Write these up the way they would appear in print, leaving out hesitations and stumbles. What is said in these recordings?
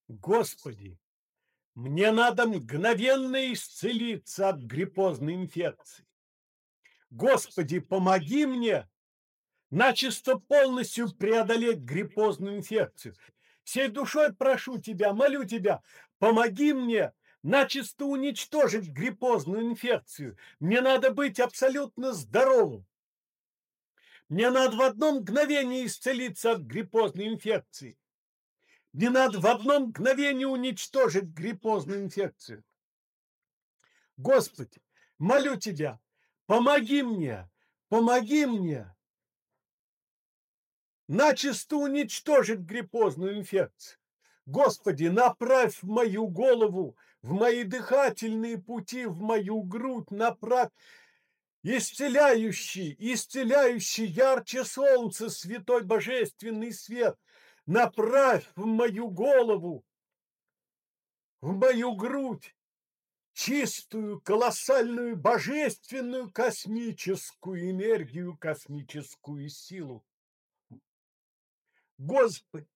Господи, мне надо мгновенно исцелиться от гриппозной инфекции. Господи, помоги мне начисто полностью преодолеть гриппозную инфекцию. Всей душой прошу тебя, молю тебя, помоги мне начисто уничтожить гриппозную инфекцию. Мне надо быть абсолютно здоровым. Мне надо в одно мгновение исцелиться от гриппозной инфекции. Мне надо в одно мгновение уничтожить гриппозную инфекцию. Господи, молю тебя, помоги мне начисто уничтожить гриппозную инфекцию. Господи, направь в мою голову, в мои дыхательные пути, в мою грудь, направь исцеляющий ярче солнца, святой божественный свет. Направь в мою голову, в мою грудь чистую, колоссальную, божественную, космическую энергию, космическую силу. Господи,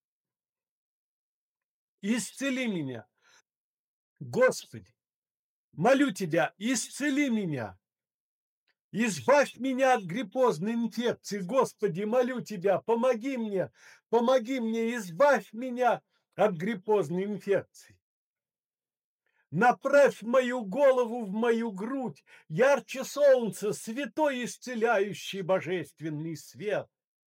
исцели меня. Господи, молю тебя, исцели меня. Избавь меня от гриппозной инфекции. Господи, молю тебя, помоги мне, избавь меня от гриппозной инфекции. Направь мою голову в мою грудь, ярче солнца, святой исцеляющий божественный свет.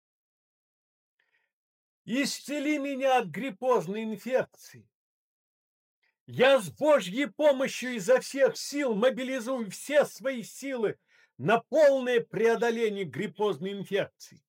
Исцели меня от гриппозной инфекции. Я с Божьей помощью изо всех сил мобилизую все свои силы на полное преодоление гриппозной инфекции.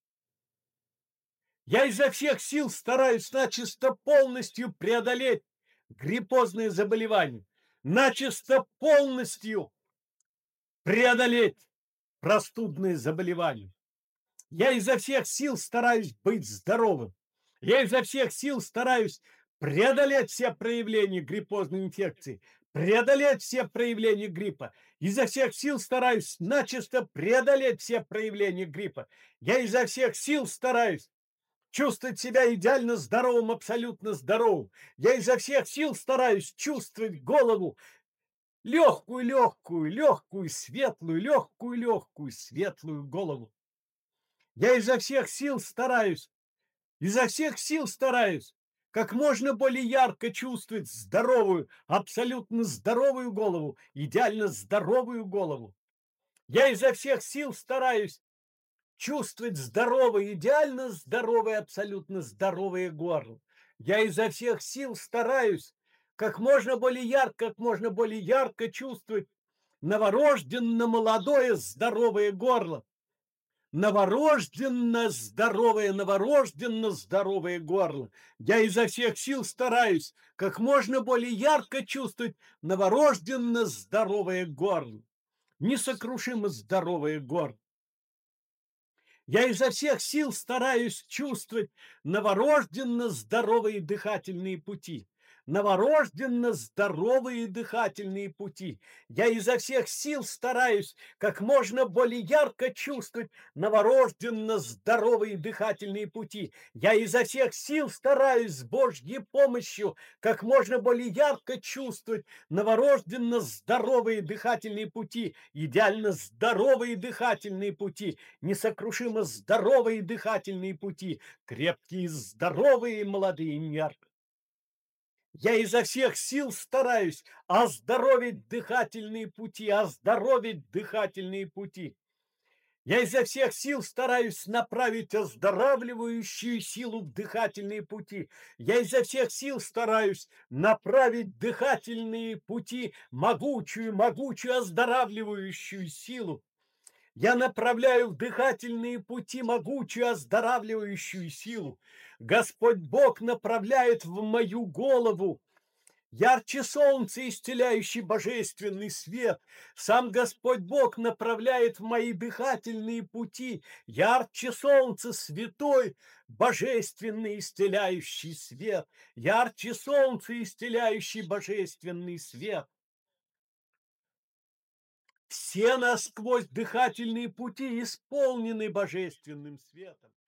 Я изо всех сил стараюсь начисто полностью преодолеть гриппозные заболевания, начисто полностью преодолеть простудные заболевания. Я изо всех сил стараюсь быть здоровым. Я изо всех сил стараюсь преодолеть все проявления гриппозной инфекции, преодолеть все проявления гриппа. Изо всех сил стараюсь начисто преодолеть все проявления гриппа. Я изо всех сил стараюсь чувствовать себя идеально здоровым, абсолютно здоровым. Я изо всех сил стараюсь чувствовать голову легкую, светлую голову. Я изо всех сил стараюсь как можно более ярко чувствовать здоровую, абсолютно здоровую голову, идеально здоровую голову. Я изо всех сил стараюсь чувствовать здоровое, идеально здоровое, абсолютно здоровое горло. Я изо всех сил стараюсь как можно более ярко чувствовать новорожденно молодое здоровое горло. Новорожденно здоровое горло. Я изо всех сил стараюсь как можно более ярко чувствовать новорожденно здоровое горло. Несокрушимо здоровое горло. Я изо всех сил стараюсь чувствовать новорожденно здоровые дыхательные пути. Новорожденно здоровые дыхательные пути. Я изо всех сил стараюсь как можно более ярко чувствовать новорожденно здоровые дыхательные пути. Я изо всех сил стараюсь с Божьей помощью как можно более ярко чувствовать новорожденно здоровые дыхательные пути, идеально здоровые дыхательные пути, несокрушимо здоровые дыхательные пути, крепкие, здоровые, молодые, ярко. Я изо всех сил стараюсь оздоровить дыхательные пути, оздоровить дыхательные пути. Я изо всех сил стараюсь направить оздоравливающую силу в дыхательные пути. Я изо всех сил стараюсь направить дыхательные пути, могучую оздоравливающую силу. Я направляю в дыхательные пути могучую оздоравливающую силу. Господь Бог направляет в мою голову ярче солнца, исцеляющий божественный свет. Сам Господь Бог направляет в мои дыхательные пути ярче солнца, святой, божественный, исцеляющий свет. Ярче солнца, исцеляющий божественный свет. Все насквозь дыхательные пути исполнены божественным светом.